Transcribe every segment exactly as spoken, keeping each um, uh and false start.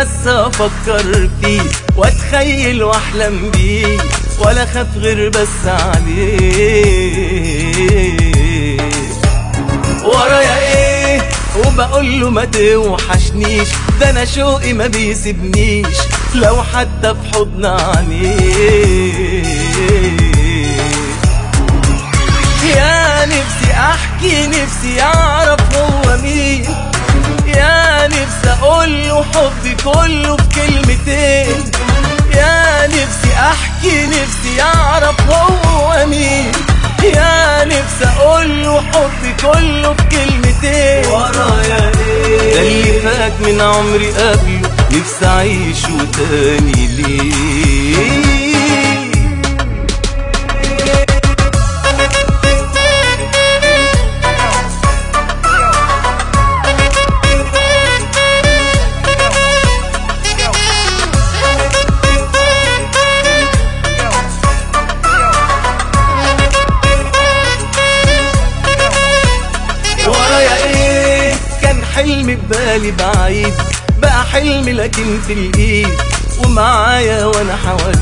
بس افكر فيه واتخيل واحلم بيه ولا خاف غير بس عليه. ورايا ايه وبقول له ما توحشنيش، ده انا شوقي ما بيسيبنيش لو حتى في حضن عينيه. يا نفسي احكي نفسي يعرف هو مين، يا نفسي اقول له حبي كله في كلمتين، يا نفسي احكي نفسي يعرف هو مين، يا نفسي اقول له حبي كله في كلمتين. ورايا ايه ده اللي فات من عمري قبله نفسي اعيشه تاني ليه. حلمي ببالي بعيد بقى حلمي لكن في الايد ومعايا وانا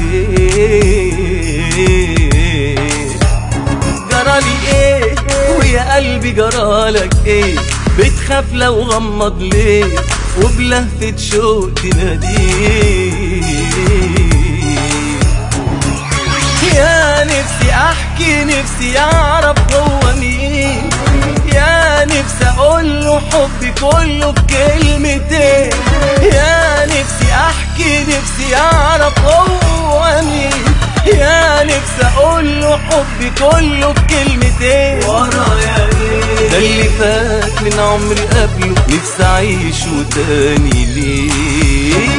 حواليه. جرالي ايه ويا قلبي جرالك ايه، بتخاف لو غمض ليه وبلهفة شوق تناديه. يا نفسي احكي نفسي يعرف هو مين، يا نفسي اقول له حبي كله في كلمتين، يا نفسي احكي نفسي يعرف هو مين، يا نفسي اقول له حبي كله في كلمتين. ورايا ايه ده اللي فات من عمري قبله نفسي اعيشه تاني ليه.